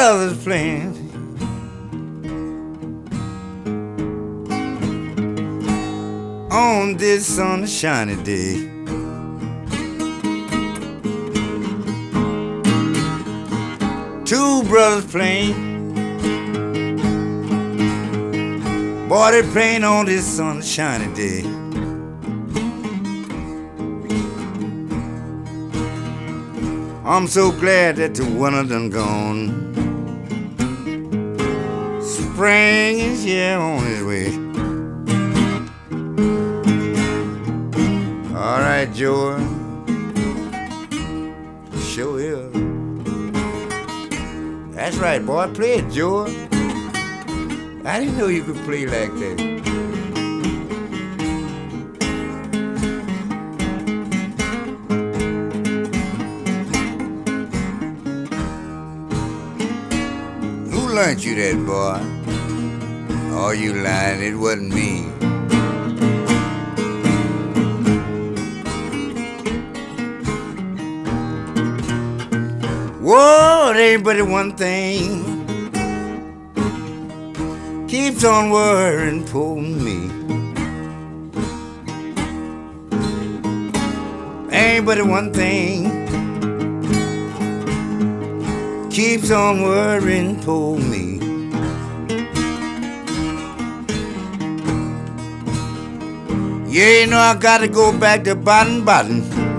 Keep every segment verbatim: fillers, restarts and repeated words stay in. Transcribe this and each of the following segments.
brothers playing on this sunshiny day. Two brothers playing, boy, they playing on this sunshiny day. I'm so glad that the winter done gone. Spring is here on its way. All right, Joe, sure is. That's right, boy, play it, Joe. I didn't know you could play like that. Who learned you that, boy? Oh, you lying, it wasn't me. Whoa, it ain't but one thing keeps on worrying poor me. Ain't but one thing keeps on worrying poor me. Yeah, you know I gotta go back to Baden-Baden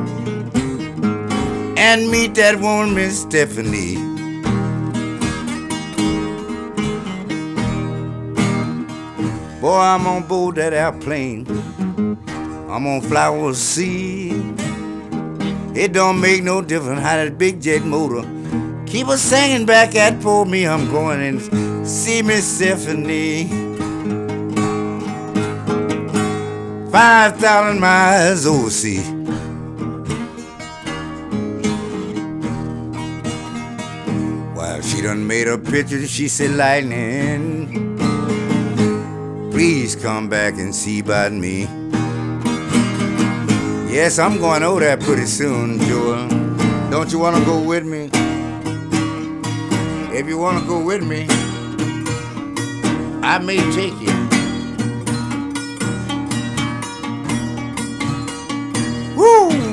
and meet that woman, Miss Stephanie. Boy, I'm on board that airplane. I'm on fly over the sea. It don't make no difference how that big jet motor keep a singing back at for me. I'm going and see Miss Stephanie. Five thousand miles overseas. Well, she done made a picture. She said, lightning, please come back and see about me. Yes, I'm going over there pretty soon, Joel. Don't you want to go with me? If you want to go with me, I may take you. Woo!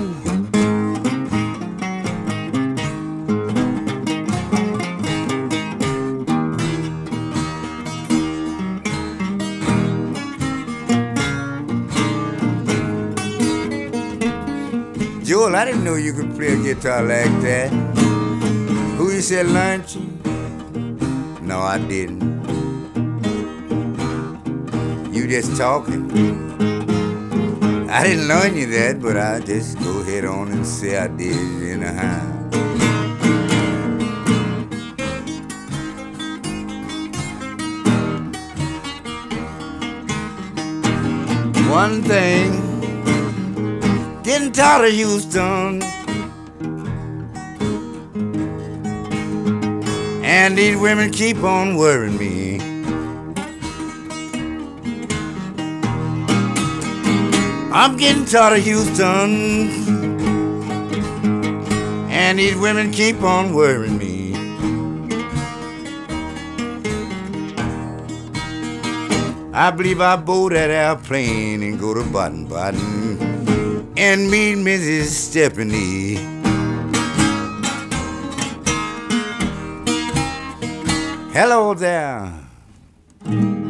Joel, I didn't know you could play a guitar like that. Who you said learned you? No, I didn't. You just talking. I didn't learn you that, but I just go ahead on and say I did it anyhow. One thing, getting tired of Houston, and these women keep on worrying me. I'm getting tired of Houston, and these women keep on worrying me. I believe I'll board that airplane and go to Baden-Baden and meet Missus Stephanie. Hello there.